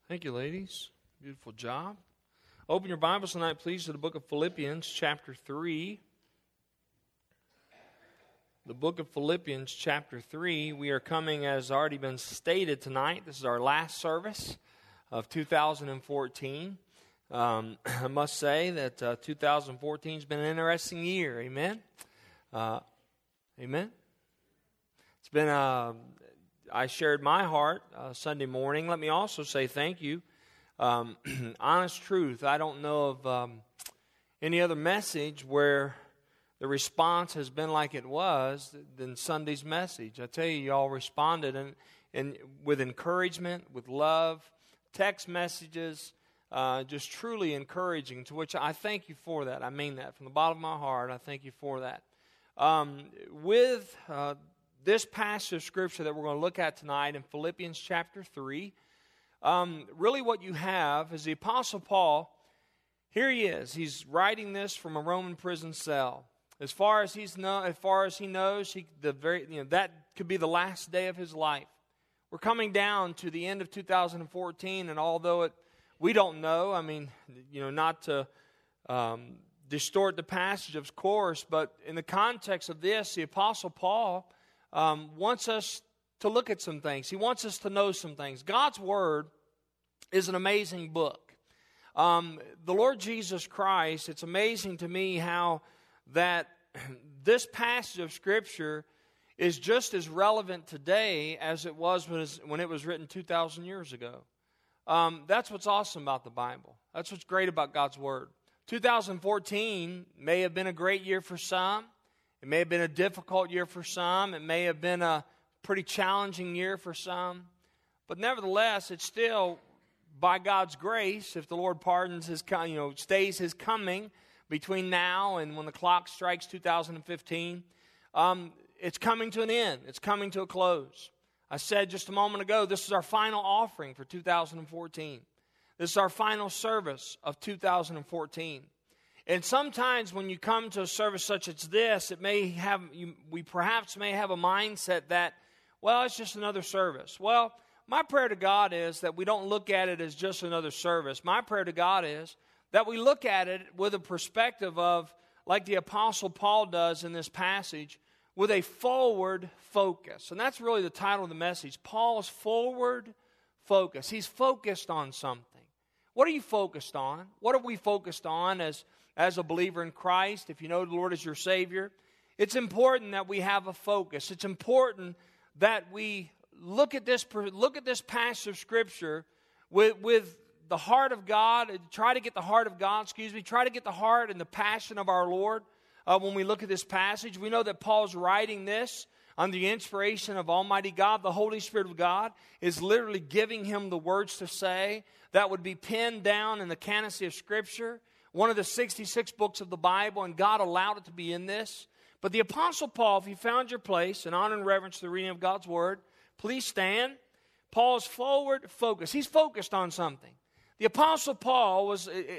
Thank you, ladies. Beautiful job. Open your Bibles tonight, please, to the book of Philippians, chapter 3. The book of Philippians, chapter 3. We are coming, as already been stated tonight, this is our last service of 2014. I must say that 2014 has been an interesting year. Amen? Amen? It's been I shared my heart Sunday morning. Let me also say thank you. Honest truth, I don't know of any other message where the response has been like it was than Sunday's message. I tell you, y'all responded and with encouragement, with love, text messages, just truly encouraging, to which I thank you for that. I mean that from the bottom of my heart. I thank you for that. With this passage of Scripture that we're going to look at tonight in Philippians chapter 3, really what you have is the Apostle Paul. Here he is. He's writing this from a Roman prison cell. As far as he knows, that could be the last day of his life. We're coming down to the end of 2014, and although we don't know, not to distort the passage, of course, but in the context of this, the Apostle Paul wants us to look at some things. He wants us to know some things. God's Word is an amazing book. The Lord Jesus Christ, it's amazing to me how that this passage of Scripture is just as relevant today as it was when it was written 2,000 years ago. That's what's awesome about the Bible. That's what's great about God's Word. 2014 may have been a great year for some. It may have been a difficult year for some. It may have been a pretty challenging year for some. But nevertheless, it's still, by God's grace, if the Lord pardons stays His coming between now and when the clock strikes 2015, it's coming to an end. It's coming to a close. I said just a moment ago, this is our final offering for 2014. This is our final service of 2014. And sometimes when you come to a service such as this, we perhaps may have a mindset that, well, it's just another service. Well, my prayer to God is that we don't look at it as just another service. My prayer to God is that we look at it with a perspective of, like the Apostle Paul does in this passage, with a forward focus. And that's really the title of the message. Paul's forward focus. He's focused on something. What are you focused on? What are we focused on as a believer in Christ? If you know the Lord as your Savior, it's important that we have a focus. It's important that we look at this passage of Scripture with the heart of God. Try to get the heart of God. Try to get the heart and the passion of our Lord. When we look at this passage, we know that Paul's writing this under the inspiration of Almighty God. The Holy Spirit of God is literally giving him the words to say that would be penned down in the canopy of Scripture, one of the 66 books of the Bible, and God allowed it to be in this. But the Apostle Paul, if you found your place in honor and reverence to the reading of God's Word, please stand. Paul's forward focus. He's focused on something. The Apostle Paul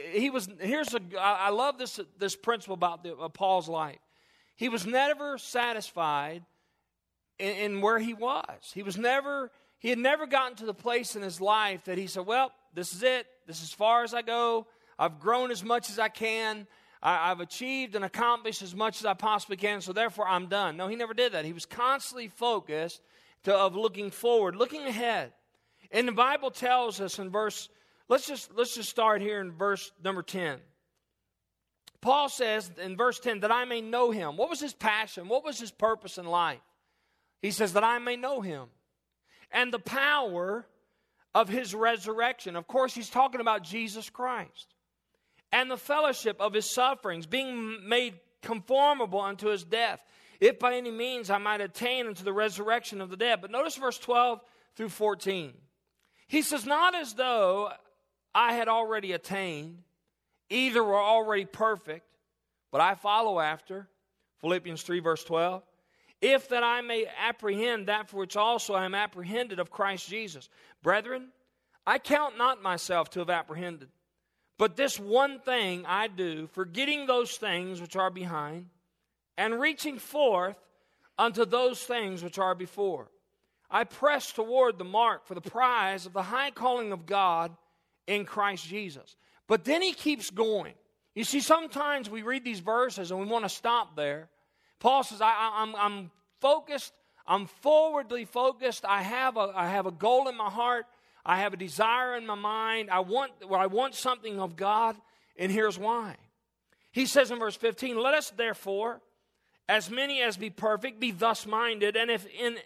I love this principle about Paul's life. He was never satisfied in where he was. He had never gotten to the place in his life that he said, well, this is it. This is as far as I go. I've grown as much as I can. I've achieved and accomplished as much as I possibly can, so therefore I'm done. No, he never did that. He was constantly focused of looking forward, looking ahead. And the Bible tells us in let's just start here in verse number 10. Paul says in verse 10, that I may know him. What was his passion? What was his purpose in life? He says that I may know him. And the power of his resurrection. Of course, he's talking about Jesus Christ. And the fellowship of his sufferings, being made conformable unto his death, if by any means I might attain unto the resurrection of the dead. But notice verse 12 through 14. He says, not as though I had already attained, either were already perfect, but I follow after. Philippians 3 verse 12. If that I may apprehend that for which also I am apprehended of Christ Jesus. Brethren, I count not myself to have apprehended, but this one thing I do, forgetting those things which are behind, and reaching forth unto those things which are before. I press toward the mark for the prize of the high calling of God in Christ Jesus. But then he keeps going. You see, sometimes we read these verses and we want to stop there. Paul says, I'm focused, I'm forwardly focused. I have a goal in my heart. I have a desire in my mind. I want something of God, and here's why. He says in verse 15, let us therefore, as many as be perfect, be thus minded, and if in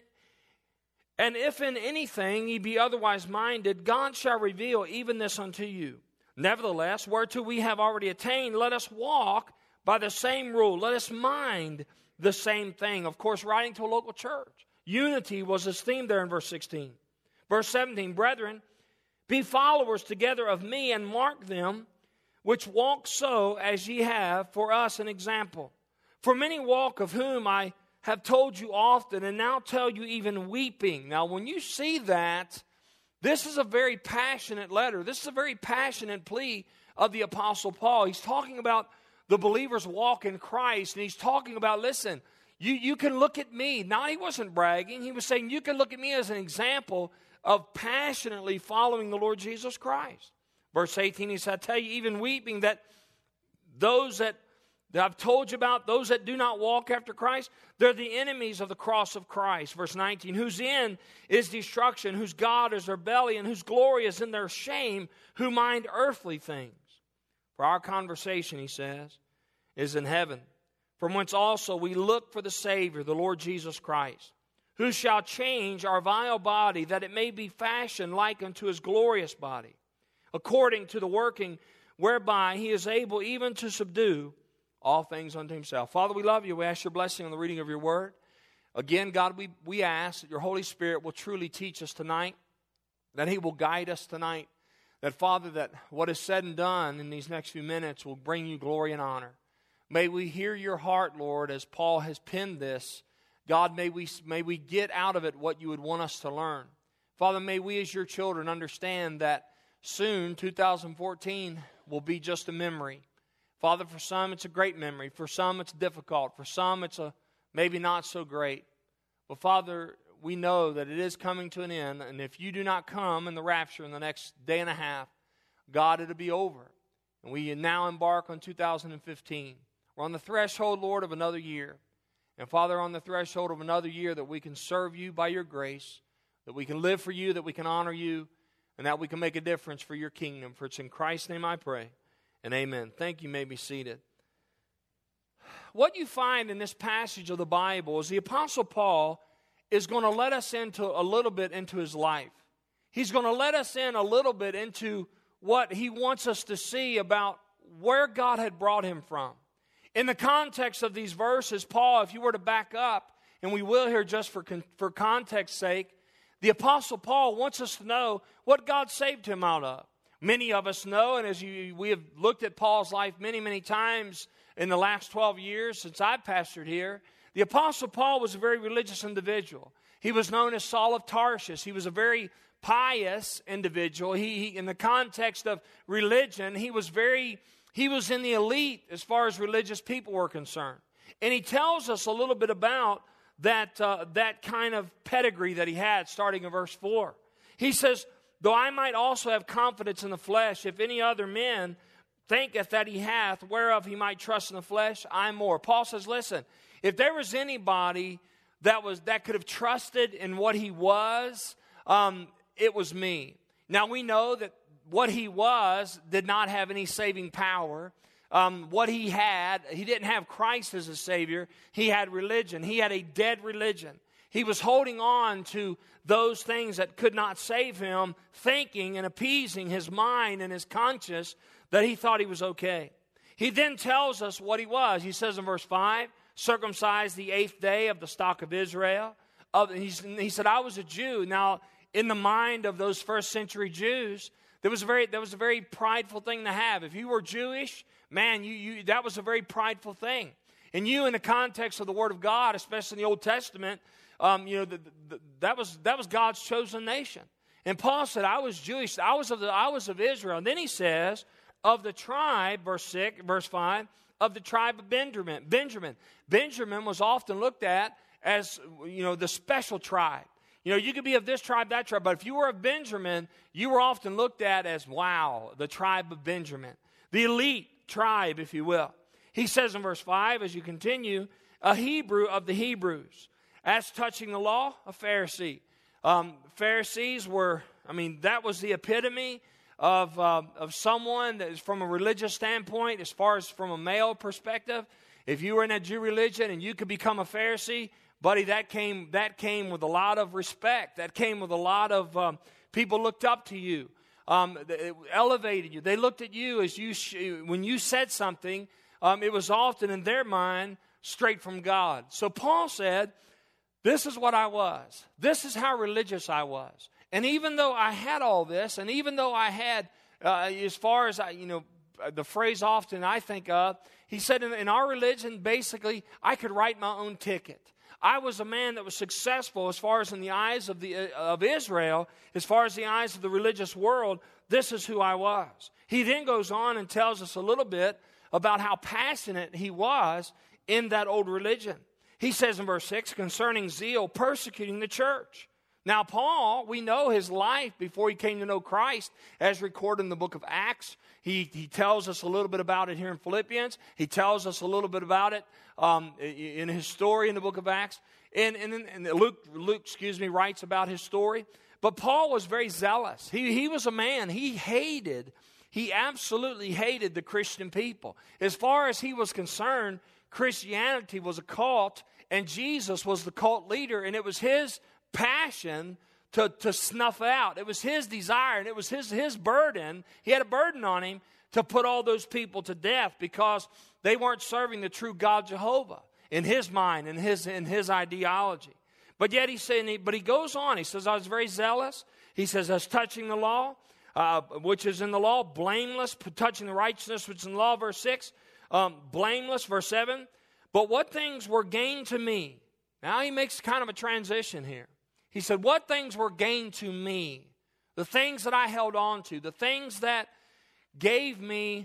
anything ye be otherwise minded, God shall reveal even this unto you. Nevertheless, whereto we have already attained, let us walk by the same rule. Let us mind the same thing. Of course, writing to a local church. Unity was his theme there in verse 16. Verse 17, brethren, be followers together of me, and mark them which walk so as ye have for us an example. For many walk, of whom I have told you often, and now tell you even weeping. Now, when you see that, this is a very passionate letter. This is a very passionate plea of the Apostle Paul. He's talking about the believer's walk in Christ, and he's talking about, listen, you can look at me. Now, he wasn't bragging. He was saying, you can look at me as an example of passionately following the Lord Jesus Christ. Verse 18, he said, I tell you, even weeping, that those that I've told you about, those that do not walk after Christ, they're the enemies of the cross of Christ. Verse 19, whose end is destruction, whose God is their belly, and whose glory is in their shame, who mind earthly things. For our conversation, he says, is in heaven, from whence also we look for the Savior, the Lord Jesus Christ, who shall change our vile body, that it may be fashioned like unto his glorious body, according to the working whereby he is able even to subdue all things unto himself. Father, we love you. We ask your blessing on the reading of your word. Again, God, we ask that your Holy Spirit will truly teach us tonight, that he will guide us tonight, that, Father, that what is said and done in these next few minutes will bring you glory and honor. May we hear your heart, Lord, as Paul has penned this. God, may we get out of it what you would want us to learn. Father, may we as your children understand that soon, 2014, will be just a memory. Father, for some it's a great memory. For some it's difficult. For some it's maybe not so great. But Father, we know that it is coming to an end. And if you do not come in the rapture in the next day and a half, God, it'll be over. And we now embark on 2015. We're on the threshold, Lord, of another year. And Father, on the threshold of another year that we can serve you by your grace, that we can live for you, that we can honor you, and that we can make a difference for your kingdom. For it's in Christ's name I pray. And amen. Thank you. You may be seated. What you find in this passage of the Bible is the Apostle Paul is going to let us into a little bit into his life. He's going to let us in a little bit into what he wants us to see about where God had brought him from. In the context of these verses, Paul, if you were to back up, and we will here just for context's sake, the Apostle Paul wants us to know what God saved him out of. Many of us know, and we have looked at Paul's life many, many times in the last 12 years since I've pastored here, the Apostle Paul was a very religious individual. He was known as Saul of Tarsus. He was a very pious individual. He in the context of religion, he was in the elite as far as religious people were concerned. And he tells us a little bit about that kind of pedigree that he had, starting in verse 4. He says, though I might also have confidence in the flesh, if any other man thinketh that he hath, whereof he might trust in the flesh, I more. Paul says, listen, if there was anybody that could have trusted in what he was, it was me. Now we know that what he was did not have any saving power. What he didn't have Christ as a Savior. He had religion. He had a dead religion. He was holding on to those things that could not save him, thinking and appeasing his mind and his conscience that he thought he was okay. He then tells us what he was. He says in verse 5, circumcised the 8th day of the stock of Israel. He said, I was a Jew. Now, in the mind of those first century Jews, that was a very prideful thing to have. If you were Jewish, man, that was a very prideful thing. And you, in the context of the Word of God, especially in the Old Testament, that was God's chosen nation. And Paul said, I was Jewish. I was of Israel. And then he says, of the tribe, verse 5, of the tribe of Benjamin. Benjamin was often looked at as, the special tribe. You could be of this tribe, that tribe, but if you were of Benjamin, you were often looked at as, wow, the tribe of Benjamin, the elite tribe, if you will. He says in verse 5, as you continue, a Hebrew of the Hebrews. As touching the law, a Pharisee. Pharisees were, that was the epitome of someone that is from a religious standpoint, as far as from a male perspective. If you were in a Jew religion and you could become a Pharisee, buddy, that came with a lot of respect. That came with a lot of people looked up to you. It elevated you. They looked at you as when you said something, it was often in their mind straight from God. So Paul said, this is what I was. This is how religious I was. And even though I had all this, and even though I had, as far as the phrase often I think of, he said in our religion, basically, I could write my own ticket. I was a man that was successful as far as in the eyes of Israel, as far as the eyes of the religious world. This is who I was. He then goes on and tells us a little bit about how passionate he was in that old religion. He says in verse 6, concerning zeal, persecuting the church. Now, Paul, we know his life before he came to know Christ, as recorded in the book of Acts. He tells us a little bit about it here in Philippians. He tells us a little bit about it in his story in the book of Acts. And Luke writes about his story. But Paul was very zealous. He was a man. He absolutely hated the Christian people. As far as he was concerned, Christianity was a cult, and Jesus was the cult leader, and it was his passion to snuff out. It was his desire, and it was his burden. He had a burden on him to put all those people to death because they weren't serving the true God Jehovah in his mind and his ideology. But yet he goes on. He says, I was very zealous. He says, as touching the law, which is in the law, blameless, touching the righteousness, which is in the law, verse 6, blameless, verse 7. But what things were gained to me? Now he makes kind of a transition here. He said, what things were gained to me? The things that I held on to, the things that gave me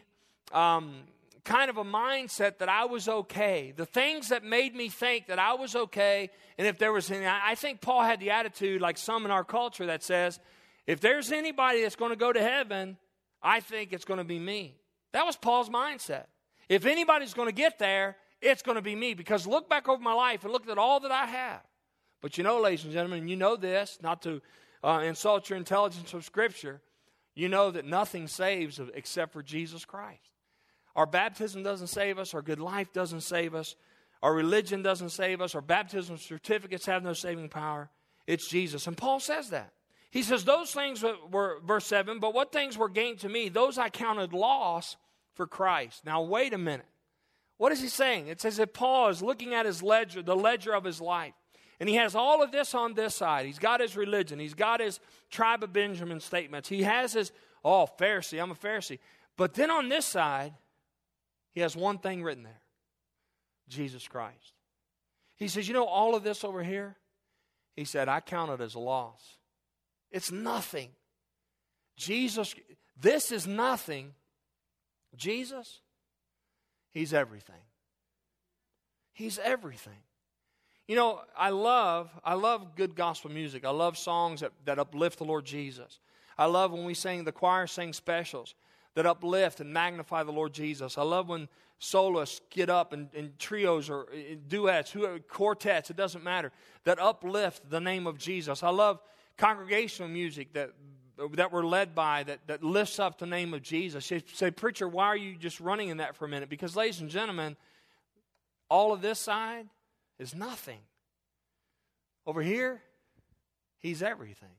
kind of a mindset that I was okay, the things that made me think that I was okay, and if there was any, I think Paul had the attitude like some in our culture that says, if there's anybody that's going to go to heaven, I think it's going to be me. That was Paul's mindset. If anybody's going to get there, it's going to be me, because look back over my life and look at all that I have. But ladies and gentlemen, you know this, not to insult your intelligence of Scripture, you know that nothing saves except for Jesus Christ. Our baptism doesn't save us. Our good life doesn't save us. Our religion doesn't save us. Our baptism certificates have no saving power. It's Jesus. And Paul says that. He says, those things were, verse 7, but what things were gained to me, those I counted loss for Christ. Now, wait a minute. What is he saying? It says that Paul is looking at his ledger, the ledger of his life. And he has all of this on this side. He's got his religion. He's got his tribe of Benjamin statements. He has his, Pharisee, I'm a Pharisee. But then on this side, he has one thing written there. Jesus Christ. He says, all of this over here? He said, I count it as a loss. It's nothing. Jesus, this is nothing. Jesus, He's everything. He's everything. I love good gospel music. I love songs that uplift the Lord Jesus. I love when the choir sings specials that uplift and magnify the Lord Jesus. I love when soloists get up and trios or duets, quartets, it doesn't matter, that uplift the name of Jesus. I love congregational music that we're led by that lifts up the name of Jesus. You say, preacher, why are you just running in that for a minute? Because, ladies and gentlemen, all of this side is nothing. Over here, He's everything.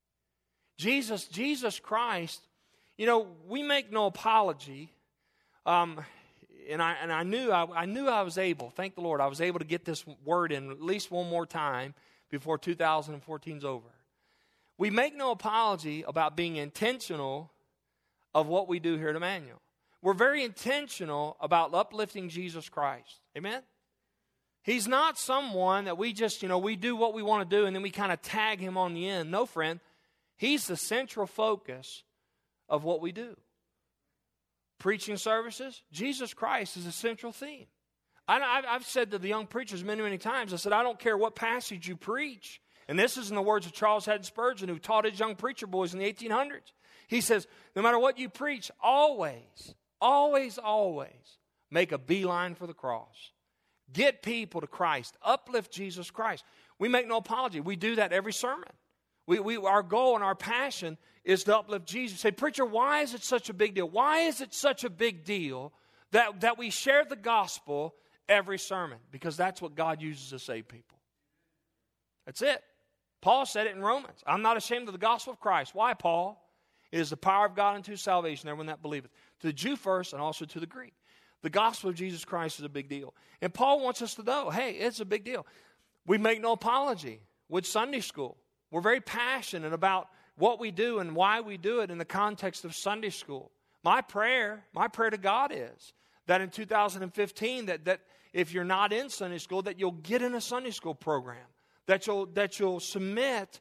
Jesus Christ, we make no apology. And I knew I was able, thank the Lord, I was able to get this word in at least one more time before 2014's over. We make no apology about being intentional of what we do here at Emmanuel. We're very intentional about uplifting Jesus Christ. Amen? He's not someone that we just, we do what we want to do and then we kind of tag Him on the end. No, friend. He's the central focus of what we do. Preaching services, Jesus Christ is a central theme. I've said to the young preachers many, many times, I said, I don't care what passage you preach. And this is in the words of Charles Haddon Spurgeon, who taught his young preacher boys in the 1800s. He says, no matter what you preach, always, always, always make a beeline for the cross. Get people to Christ. Uplift Jesus Christ. We make no apology. We do that every sermon. Our goal and our passion is to uplift Jesus. Say, preacher, why is it such a big deal? Why is it such a big deal that we share the gospel every sermon? Because that's what God uses to save people. That's it. Paul said it in Romans. I'm not ashamed of the gospel of Christ. Why, Paul? It is the power of God unto salvation, everyone that believeth. To the Jew first and also to the Greek. The gospel of Jesus Christ is a big deal. And Paul wants us to know, hey, it's a big deal. We make no apology with Sunday school. We're very passionate about what we do and why we do it in the context of Sunday school. My prayer to God is that in 2015, that if you're not in Sunday school, that you'll get in a Sunday school program. That you'll submit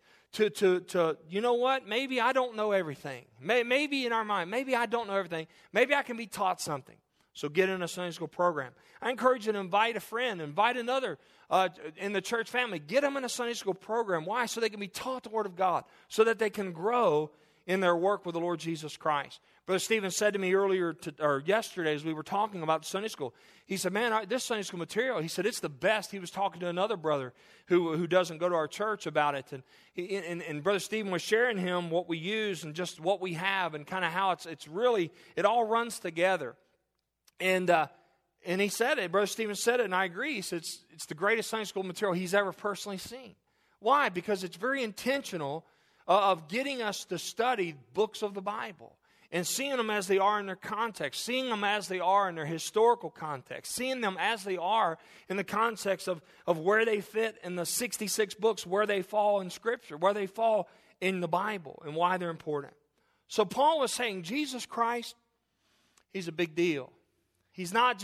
to you know what? Maybe I don't know everything. Maybe in our mind, maybe I don't know everything. Maybe I can be taught something. So get in a Sunday school program. I encourage you to invite a friend, invite another in the church family. Get them in a Sunday school program. Why? So they can be taught the Word of God, so that they can grow in their work with the Lord Jesus Christ. Brother Stephen said to me yesterday as we were talking about Sunday school, he said, man, this Sunday school material, he said, it's the best. He was talking to another brother who doesn't go to our church about it. And Brother Stephen was sharing him what we use and just what we have and kind of how it's really, it all runs together. And he said it, Brother Stephen said it, and I agree. He said it's the greatest Sunday school material he's ever personally seen. Why? Because it's very intentional of getting us to study books of the Bible and seeing them as they are in their context, seeing them as they are in their historical context, seeing them as they are in the context of where they fit in the 66 books, where they fall in Scripture, where they fall in the Bible, and why they're important. So Paul was saying Jesus Christ, he's a big deal. He's not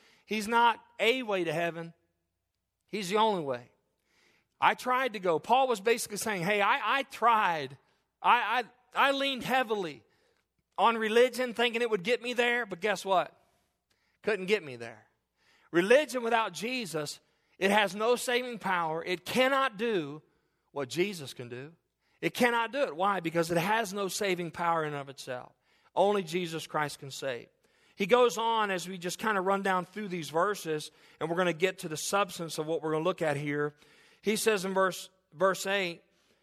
a way to heaven. He's the only way. I tried to go. Paul was basically saying, hey, I tried. I leaned heavily on religion thinking it would get me there, but guess what? Couldn't get me there. Religion without Jesus, it has no saving power. It cannot do what Jesus can do. It cannot do it. Why? Because it has no saving power in and of itself. Only Jesus Christ can save. He goes on as we just kind of run down through these verses, and we're going to get to the substance of what we're going to look at here. He says in verse 8,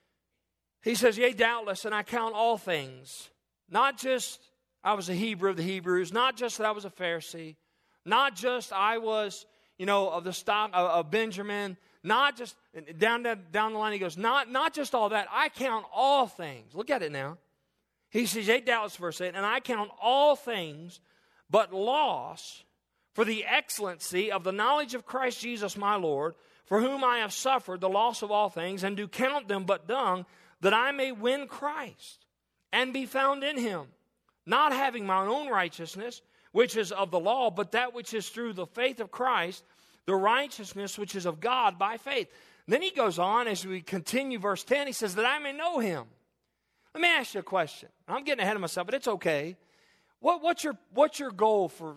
he says, yea, doubtless, and I count all things, not just I was a Hebrew of the Hebrews, not just that I was a Pharisee, not just I was, of the stock of Benjamin, not just, down the line he goes, not just all that, I count all things. Look at it now. He says, yea, doubtless, verse 8, and I count all things but loss for the excellency of the knowledge of Christ Jesus my Lord, for whom I have suffered the loss of all things, and do count them but dung, that I may win Christ, and be found in him, not having my own righteousness, which is of the law, but that which is through the faith of Christ, the righteousness which is of God by faith. And then he goes on, as we continue verse 10, he says, that I may know him. Let me ask you a question. I'm getting ahead of myself, but it's okay. What's your goal for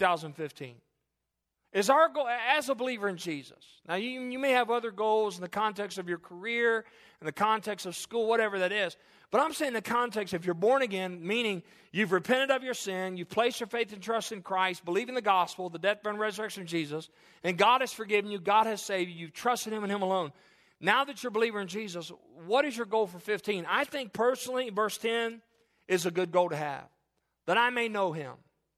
2015? Is our goal as a believer in Jesus? Now, you may have other goals in the context of your career, in the context of school, whatever that is. But I'm saying in the context, if you're born again, meaning you've repented of your sin, you've placed your faith and trust in Christ, believe in the gospel, the death, burial, and resurrection of Jesus, and God has forgiven you, God has saved you, you've trusted him and him alone. Now that you're a believer in Jesus, what is your goal for 15? I think personally, verse 10 is a good goal to have. That I may know him.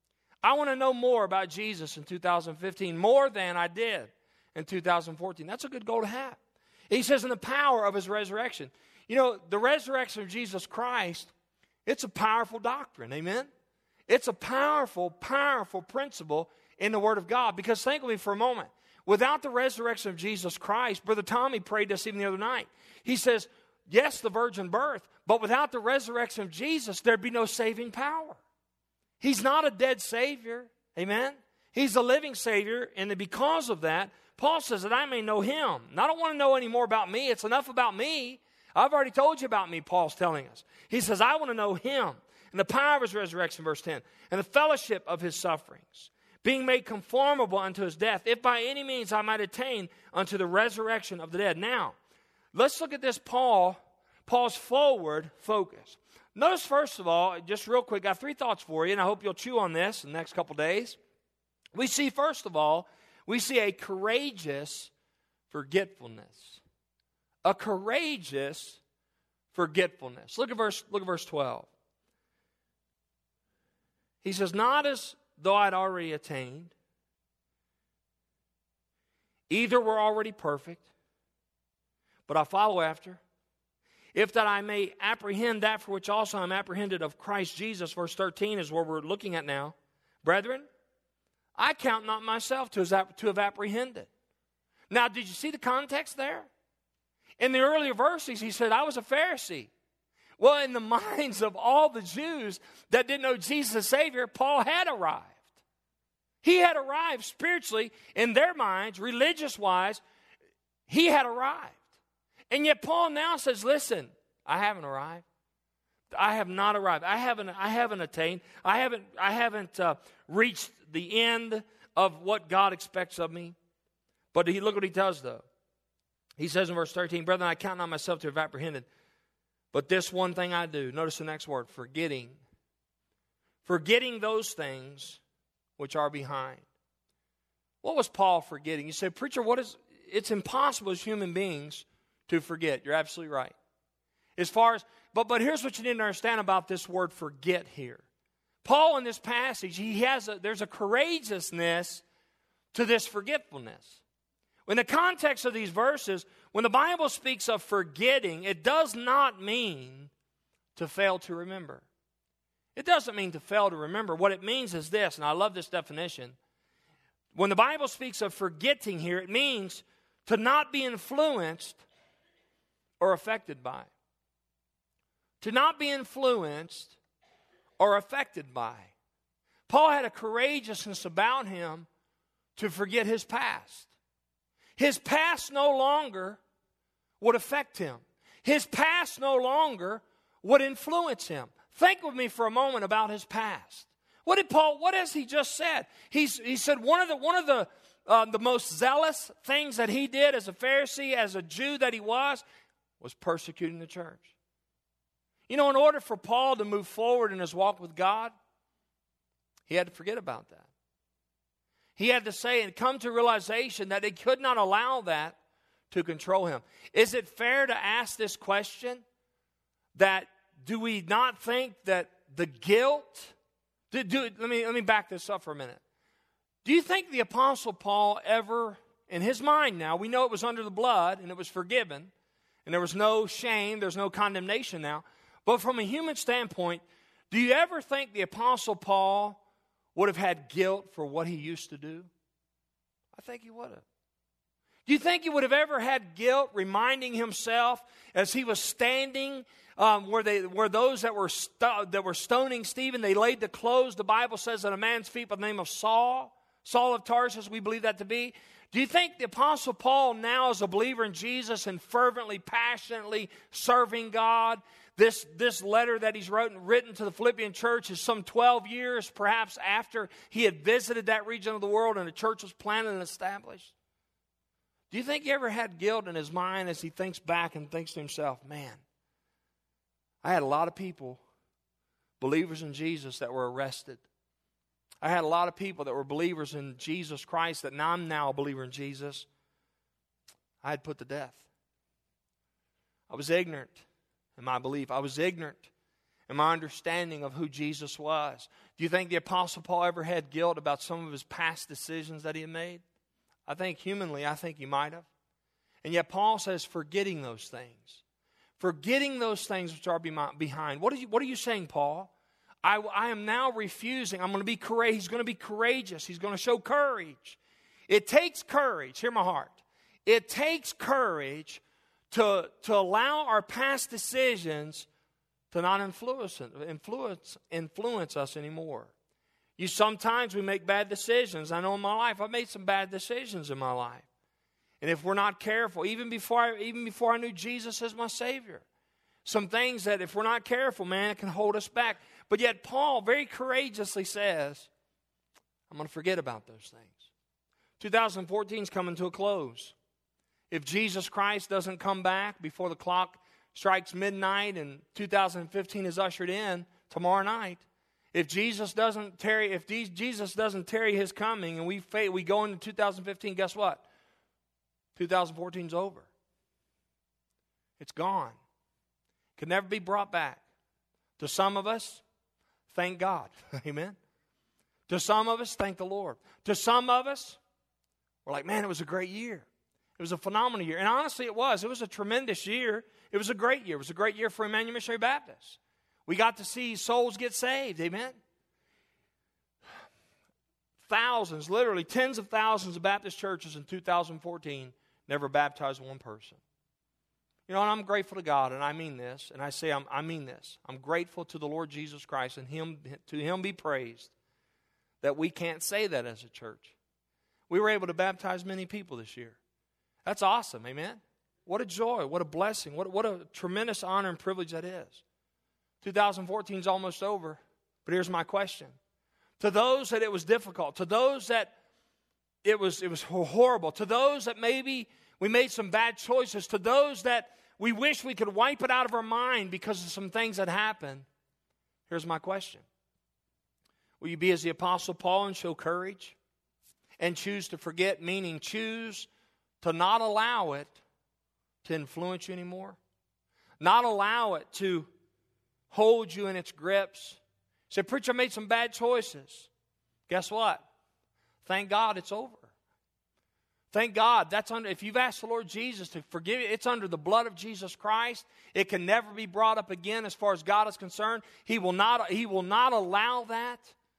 I want to know more about Jesus in 2015, more than I did in 2014. That's a good goal to have. He says in the power of his resurrection. The resurrection of Jesus Christ, it's a powerful doctrine, amen? It's a powerful, powerful principle in the Word of God. Because think with me for a moment. Without the resurrection of Jesus Christ, Brother Tommy prayed this even the other night. He says, yes, the virgin birth, but without the resurrection of Jesus, there'd be no saving power. He's not a dead Savior. Amen? He's a living Savior. And because of that, Paul says that I may know him. And I don't want to know any more about me. It's enough about me. I've already told you about me, Paul's telling us. He says, I want to know him and the power of his resurrection, verse 10, and the fellowship of his sufferings, being made conformable unto his death, if by any means I might attain unto the resurrection of the dead. Now, Let's look at this Paul's forward focus. Notice, first of all, just real quick, I got 3 thoughts for you, and I hope you'll chew on this in the next couple days. We see, first of all, we see a courageous forgetfulness. A courageous forgetfulness. Look at verse 12. He says, not as though I'd already attained, either were already perfect, but I follow after, if that I may apprehend that for which also I'm apprehended of Christ Jesus. Verse 13 is where we're looking at now. Brethren, I count not myself to have apprehended. Now, did you see the context there? In the earlier verses, he said, I was a Pharisee. Well, in the minds of all the Jews that didn't know Jesus as Savior, Paul had arrived. He had arrived spiritually in their minds, religious-wise. He had arrived. And yet Paul now says, listen, I haven't arrived. I have not arrived. I haven't attained. I haven't reached the end of what God expects of me. But look what he does, though. He says in verse 13, brethren, I count not myself to have apprehended, but this one thing I do. Notice the next word, forgetting. Forgetting those things which are behind. What was Paul forgetting? You say, preacher, it's impossible as human beings to forget. You're absolutely right. But here's what you need to understand about this word forget here. Paul in this passage, there's a courageousness to this forgetfulness. In the context of these verses, when the Bible speaks of forgetting, it does not mean to fail to remember. It doesn't mean to fail to remember. What it means is this, and I love this definition. When the Bible speaks of forgetting here, it means to not be influenced or affected by. To not be influenced or affected by. Paul had a courageousness about him to forget his past. His past no longer would affect him. His past no longer would influence him. Think with me for a moment about his past. What has he just said? He said one of the most zealous things that he did as a Pharisee, as a Jew that he was persecuting the church. You know, in order for Paul to move forward in his walk with God, he had to forget about that. He had to say and come to realization that he could not allow that to control him. Is it fair to ask this question? That do we not think that the guilt... Let me back this up for a minute. Do you think the Apostle Paul ever, in his mind now, we know it was under the blood and it was forgiven, and there was no shame, there's no condemnation now, but from a human standpoint, do you ever think the Apostle Paul would have had guilt for what he used to do? I think he would have. Do you think he would have ever had guilt reminding himself as he was standing where those that were stoning Stephen, they laid the clothes, the Bible says, at a man's feet by the name of Saul of Tarsus, we believe that to be. Do you think the Apostle Paul now is a believer in Jesus and fervently, passionately serving God? This letter that he's written to the Philippian church is some 12 years perhaps after he had visited that region of the world and the church was planted and established. Do you think he ever had guilt in his mind as he thinks back and thinks to himself, man, I had a lot of people, believers in Jesus, that were arrested. I had a lot of people that were believers in Jesus Christ that I'm now a believer in Jesus. I had put to death. I was ignorant in my belief. I was ignorant in my understanding of who Jesus was. Do you think the Apostle Paul ever had guilt about some of his past decisions that he had made? I think humanly, he might have. And yet Paul says, forgetting those things. Forgetting those things which are behind. What are you saying, Paul? I am now refusing. I'm going to be courageous. He's going to be courageous. He's going to show courage. It takes courage. Hear my heart. It takes courage to allow our past decisions to not influence us anymore. Sometimes we make bad decisions. I know in my life, I've made some bad decisions in my life. And if we're not careful, even before I knew Jesus as my Savior, some things that if we're not careful, man, it can hold us back. But yet Paul very courageously says, I'm going to forget about those things. 2014 is coming to a close. if Jesus Christ doesn't come back before the clock strikes midnight and 2015 is ushered in tomorrow night, if Jesus doesn't tarry his coming and we go into 2015, guess what? 2014's over. It's gone. Can never be brought back. To some of us, thank God. Amen. To some of us, thank the Lord. To some of us, we're like, man, it was a great year. It was a phenomenal year. And honestly, it was. It was a tremendous year. It was a great year. It was a great year for Emmanuel Missionary Baptist. We got to see souls get saved. Amen. Thousands, literally tens of thousands of Baptist churches in 2014 never baptized one person. You know, and I'm grateful to God, and I mean this, and I say I mean this. I'm grateful to the Lord Jesus Christ, and to Him be praised that we can't say that as a church. We were able to baptize many people this year. That's awesome, amen? What a joy, what a blessing, what a tremendous honor and privilege that is. 2014 is almost over, but here's my question. To those that it was difficult, to those that it was horrible, to those that maybe we made some bad choices, to those that we wish we could wipe it out of our mind because of some things that happened, here's my question. Will you be as the Apostle Paul and show courage and choose to forget, meaning choose to not allow it to influence you anymore? Not allow it to hold you in its grips. Say, preacher, I made some bad choices. Guess what? Thank God it's over. Thank God. If you've asked the Lord Jesus to forgive you, it's under the blood of Jesus Christ. It can never be brought up again as far as God is concerned. He will not allow that.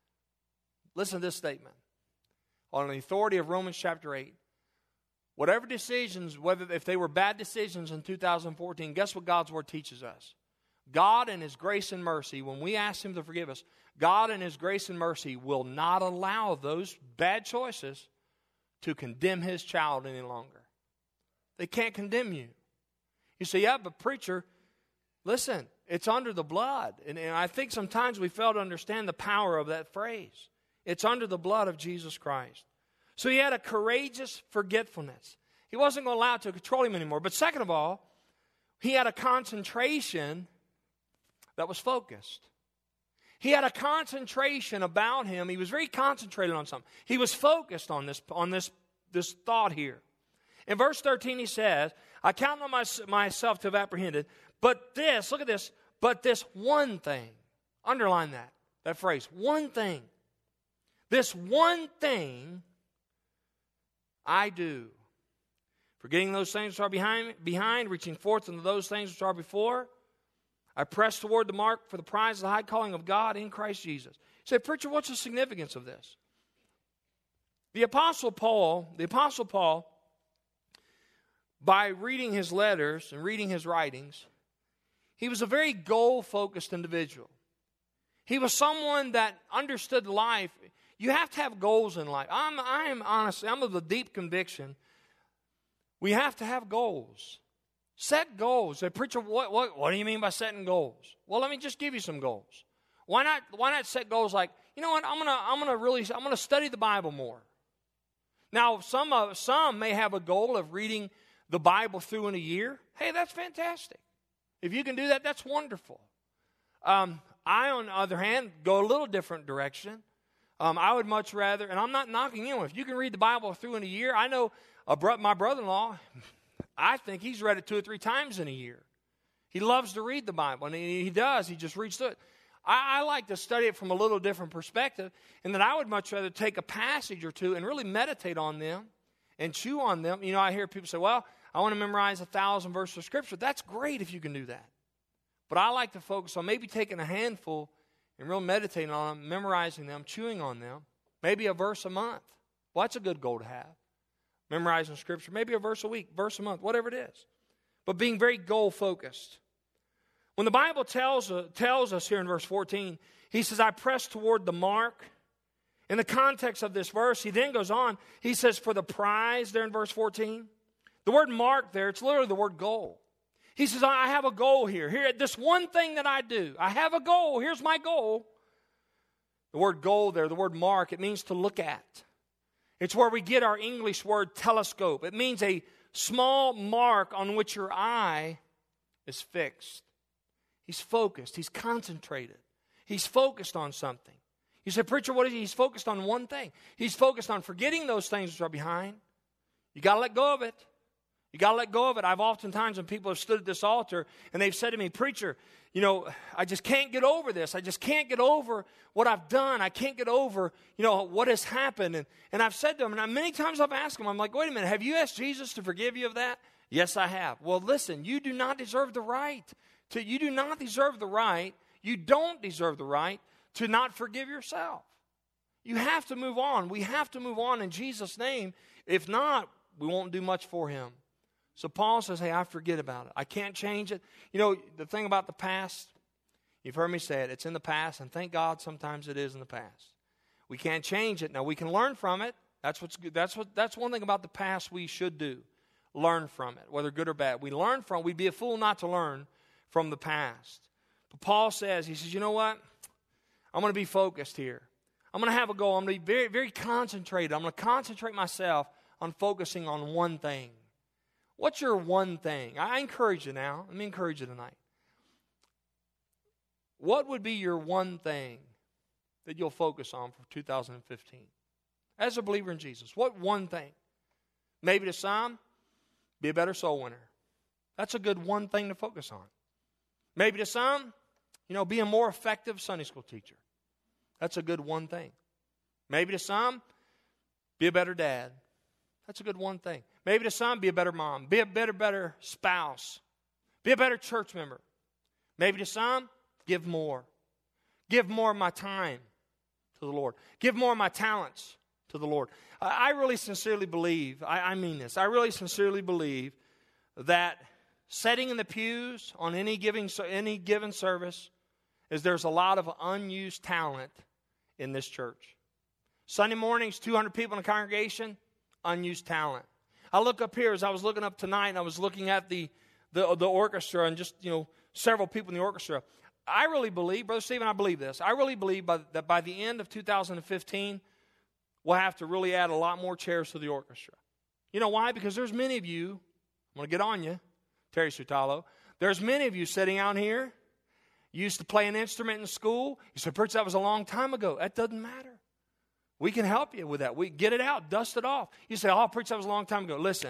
Listen to this statement. On the authority of Romans chapter 8. Whatever decisions, if they were bad decisions in 2014, guess what God's Word teaches us? God in His grace and mercy, when we ask Him to forgive us, God in His grace and mercy will not allow those bad choices to condemn His child any longer. They can't condemn you. You say, yeah, but preacher, listen, it's under the blood. And I think sometimes we fail to understand the power of that phrase. It's under the blood of Jesus Christ. So he had a courageous forgetfulness. He wasn't going to allow it to control him anymore. But second of all, he had a concentration that was focused. He had a concentration about him. He was very concentrated on something. He was focused on this thought here. In verse 13 he says, I count not myself to have apprehended, but this, look at this, but this one thing. Underline that phrase, one thing. This one thing I do. Forgetting those things which are behind, reaching forth into those things which are before, I press toward the mark for the prize of the high calling of God in Christ Jesus. You say, preacher, what's the significance of this? The Apostle Paul, by reading his letters and reading his writings, he was a very goal-focused individual. He was someone that understood life. You have to have goals in life. I'm of the deep conviction we have to have goals. Set goals. Say, preacher, what do you mean by setting goals? Well, let me just give you some goals. Why not set goals like, you know what, I'm gonna study the Bible more. Now, some may have a goal of reading the Bible through in a year. Hey, that's fantastic. If you can do that, that's wonderful. I, on the other hand, go a little different direction. I would much rather, and I'm not knocking anyone. If you can read the Bible through in a year, I know my brother-in-law, I think he's read it 2 or 3 times in a year. He loves to read the Bible, and he does. He just reads through it. I like to study it from a little different perspective, and that I would much rather take a passage or two and really meditate on them and chew on them. You know, I hear people say, well, I want to memorize 1,000 verses of Scripture. That's great if you can do that. But I like to focus on maybe taking a handful and really meditating on them, memorizing them, chewing on them, maybe a verse a month. Well, that's a good goal to have. Memorizing Scripture, maybe a verse a week, verse a month, whatever it is. But being very goal-focused. When the Bible tells us here in verse 14, he says, I press toward the mark. In the context of this verse, he then goes on, he says, for the prize there in verse 14. The word mark there, it's literally the word goal. He says, I have a goal here. Here, this one thing that I do. I have a goal. Here's my goal. The word goal there, the word mark, it means to look at. It's where we get our English word telescope. It means a small mark on which your eye is fixed. He's focused. He's concentrated. He's focused on something. You say, preacher, what is he? He's focused on one thing. He's focused on forgetting those things which are behind. You got to let go of it. You got to let go of it. I've oftentimes, when people have stood at this altar and they've said to me, preacher, I just can't get over this. I just can't get over what I've done. I can't get over, what has happened. And I've said to them, and many times I've asked them, I'm like, wait a minute, have you asked Jesus to forgive you of that? Yes, I have. Well, listen, you do not deserve the right. You don't deserve the right to not forgive yourself. You have to move on. We have to move on in Jesus' name. If not, we won't do much for him. So Paul says, hey, I forget about it. I can't change it. The thing about the past, you've heard me say it, it's in the past, and thank God sometimes it is in the past. We can't change it. Now, we can learn from it. That's what's good. That's one thing about the past we should do. Learn from it, whether good or bad. We'd be a fool not to learn from the past. But Paul says, he says, you know what? I'm going to be focused here. I'm going to have a goal. I'm going to be very, very concentrated. I'm going to concentrate myself on focusing on one thing. What's your one thing? I encourage you now. Let me encourage you tonight. What would be your one thing that you'll focus on for 2015? As a believer in Jesus, what one thing? Maybe to some, be a better soul winner. That's a good one thing to focus on. Maybe to some, be a more effective Sunday school teacher. That's a good one thing. Maybe to some, be a better dad. That's a good one thing. Maybe to some, be a better mom. Be a better spouse. Be a better church member. Maybe to some, give more. Give more of my time to the Lord. Give more of my talents to the Lord. I really sincerely believe, I mean this, I really sincerely believe that sitting in the pews on any given service is there's a lot of unused talent in this church. Sunday mornings, 200 people in the congregation, unused talent. I look up here, as I was looking up tonight, and I was looking at the orchestra and just, several people in the orchestra. I really believe, Brother Stephen, I believe this. I really believe that by the end of 2015, we'll have to really add a lot more chairs to the orchestra. You know why? Because there's many of you, I'm going to get on you, Terry Sutalo, there's many of you sitting out here, you used to play an instrument in school. You said, Perch, that was a long time ago. That doesn't matter. We can help you with that. We get it out, dust it off. You say, oh, Preach, that was a long time ago. Listen.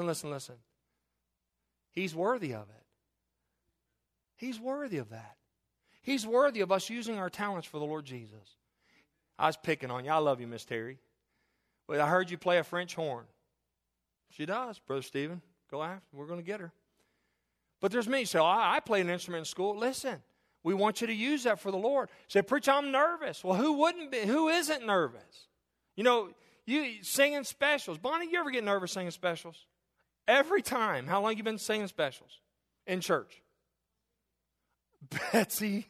He's worthy of it. He's worthy of that. He's worthy of us using our talents for the Lord Jesus. I was picking on you. I love you, Miss Terry. But I heard you play a French horn. She does, Brother Stephen. Go after. We're going to get her. But there's me. So I played an instrument in school. Listen, we want you to use that for the Lord. Say, Preach, I'm nervous. Well, who wouldn't be? Who isn't nervous? You singing specials. Bonnie, you ever get nervous singing specials? Every time. How long you been singing specials in church? Betsy.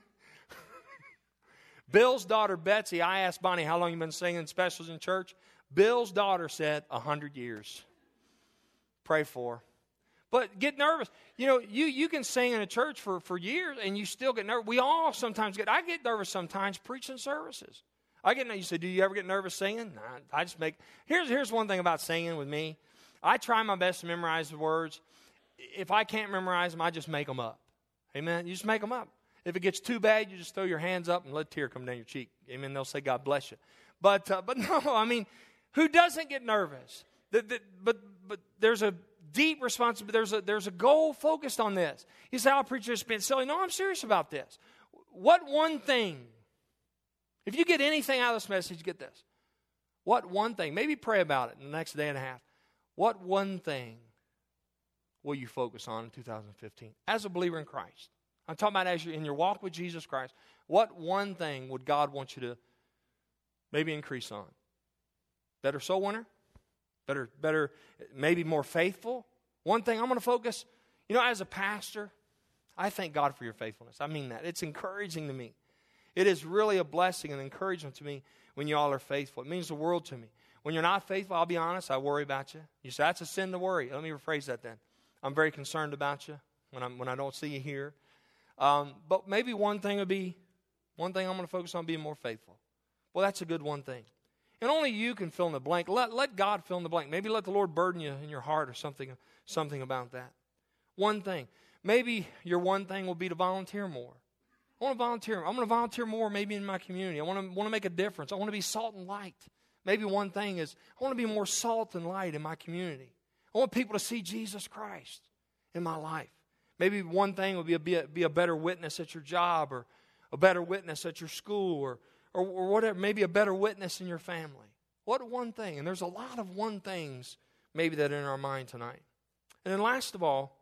Bill's daughter, Betsy, I asked Bonnie, how long you been singing specials in church? Bill's daughter said, 100 years. Pray for her. But get nervous. You can sing in a church for years and you still get nervous. We all sometimes I get nervous sometimes preaching services. You say, do you ever get nervous singing? Nah, I just here's one thing about singing with me. I try my best to memorize the words. If I can't memorize them, I just make them up. Amen? You just make them up. If it gets too bad, you just throw your hands up and let a tear come down your cheek. Amen? They'll say, God bless you. But no, who doesn't get nervous? But there's a deep responsibility. There's a goal focused on this. You say, I'll preach this being silly. No, I'm serious about this. What one thing, if you get anything out of this message, get this. What one thing, maybe pray about it in the next day and a half. What one thing will you focus on in 2015 as a believer in Christ? I'm talking about as you're in your walk with Jesus Christ. What one thing would God want you to maybe increase on? Better soul winner? Better, maybe more faithful? One thing I'm going to focus, as a pastor, I thank God for your faithfulness. I mean that. It's encouraging to me. It is really a blessing and encouragement to me when you all are faithful. It means the world to me. When you're not faithful, I'll be honest, I worry about you. You say, that's a sin to worry. Let me rephrase that then. I'm very concerned about you when I don't see you here. But maybe one thing I'm going to focus on being more faithful. Well, that's a good one thing. And only you can fill in the blank. Let God fill in the blank. Maybe let the Lord burden you in your heart or something about that. One thing. Maybe your one thing will be to volunteer more. I want to volunteer. I'm going to volunteer more maybe in my community. I want to make a difference. I want to be salt and light. Maybe one thing is I want to be more salt and light in my community. I want people to see Jesus Christ in my life. Maybe one thing will be a better witness at your job, or a better witness at your school, or whatever. Maybe a better witness in your family. What one thing? And there's a lot of one things maybe that are in our mind tonight. And then last of all,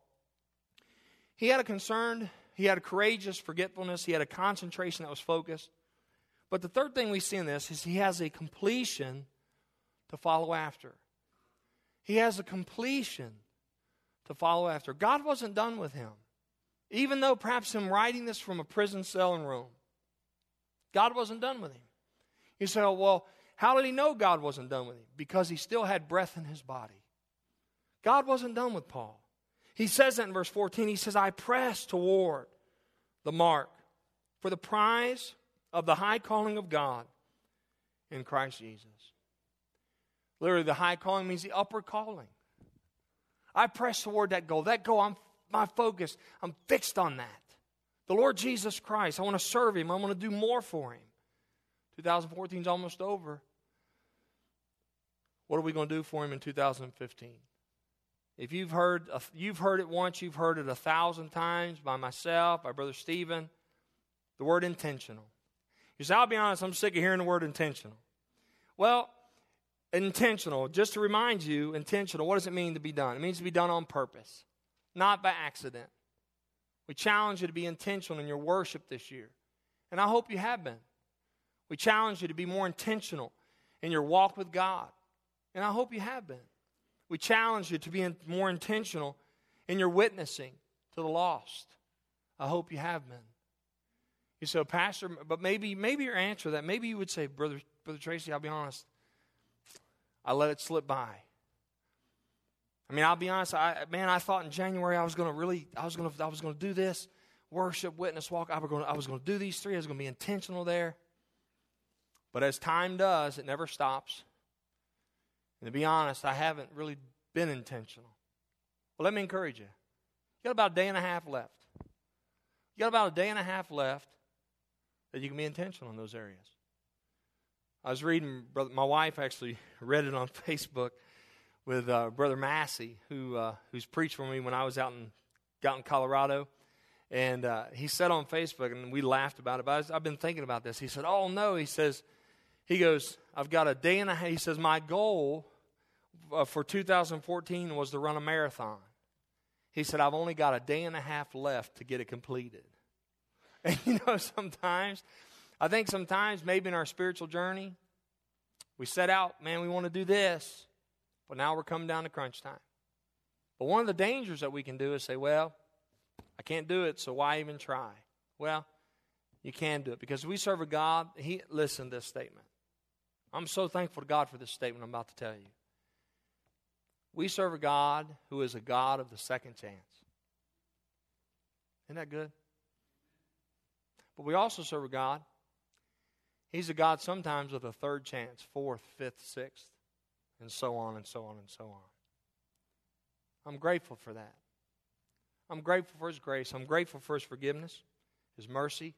he had a concern. He had a courageous forgetfulness. He had a concentration that was focused. But the third thing we see in this is he has a completion to follow after. He has a completion to follow after. God wasn't done with him. Even though perhaps him writing this from a prison cell in Rome, God wasn't done with him. You say, oh, well, how did he know God wasn't done with him? Because he still had breath in his body. God wasn't done with Paul. He says that in verse 14. He says, I press toward the mark for the prize of the high calling of God in Christ Jesus. Literally, the high calling means the upward calling. I press toward that goal. That goal, I'm my focus. I'm fixed on that. The Lord Jesus Christ. I want to serve him. I want to do more for him. 2014 is almost over. What are we going to do for him in 2015? If you've heard it once, you've heard it 1,000 times by myself, by Brother Stephen, the word intentional. You say, I'll be honest, I'm sick of hearing the word intentional. Well, intentional, just to remind you, intentional, what does it mean to be done? It means to be done on purpose, not by accident. We challenge you to be intentional in your worship this year, and I hope you have been. We challenge you to be more intentional in your walk with God, and I hope you have been. We challenge you to be more intentional in your witnessing to the lost. I hope you have been. You say, Pastor, but maybe your answer to that, maybe you would say, Brother Tracy, I'll be honest, I let it slip by. I mean, I'll be honest, I thought in January I was going to do this, worship, witness, walk. I was going to do these three. I was going to be intentional there. But as time does, it never stops. And to be honest, I haven't really been intentional. Well, let me encourage you. You got about a day and a half left. You got about a day and a half left that you can be intentional in those areas. I was reading, my wife actually read it on Facebook with Brother Massey, who's preached for me when I was out in Colorado. And he said on Facebook, and we laughed about it, but I've been thinking about this. He said, oh no, he goes, I've got a day and a half. He says, my goal for 2014 was to run a marathon. He said, I've only got a day and a half left to get it completed. And sometimes maybe in our spiritual journey, we set out, man, we want to do this, but now we're coming down to crunch time. But one of the dangers that we can do is say, well, I can't do it, so why even try? Well, you can do it because we serve a God. Listen to this statement. I'm so thankful to God for this statement I'm about to tell you. We serve a God who is a God of the second chance. Isn't that good? But we also serve a God. He's a God sometimes with a third chance, fourth, fifth, sixth, and so on and so on and so on. I'm grateful for that. I'm grateful for His grace. I'm grateful for His forgiveness, His mercy.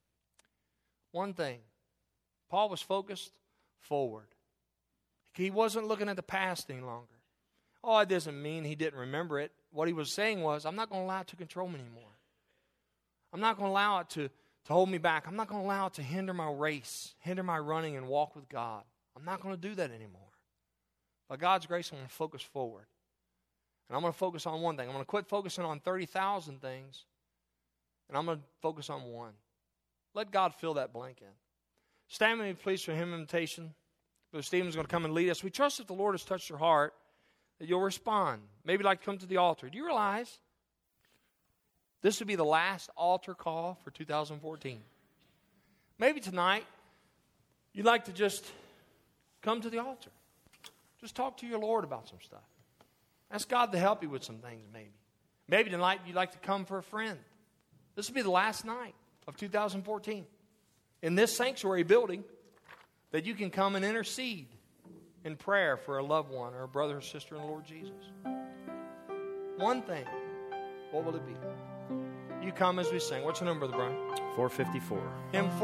One thing, Paul was focused forward. He wasn't looking at the past any longer. Oh, it doesn't mean he didn't remember it. What he was saying was, I'm not going to allow it to control me anymore. I'm not going to allow it to hold me back. I'm not going to allow it to hinder my race, hinder my running and walk with God. I'm not going to do that anymore. By God's grace, I'm going to focus forward. And I'm going to focus on one thing. I'm going to quit focusing on 30,000 things, and I'm going to focus on one. Let God fill that blank in. Stand with me, please, for hymn invitation. Brother Stephen's going to come and lead us. We trust that the Lord has touched your heart, that you'll respond. Maybe you'd like to come to the altar. Do you realize this would be the last altar call for 2014? Maybe tonight you'd like to just come to the altar. Just talk to your Lord about some stuff. Ask God to help you with some things maybe. Maybe tonight you'd like to come for a friend. This will be the last night of 2014. In this sanctuary building, that you can come and intercede in prayer for a loved one or a brother or sister in the Lord Jesus? One thing. What will it be? You come as we sing. What's the number, Brother Brian? 454. Hymn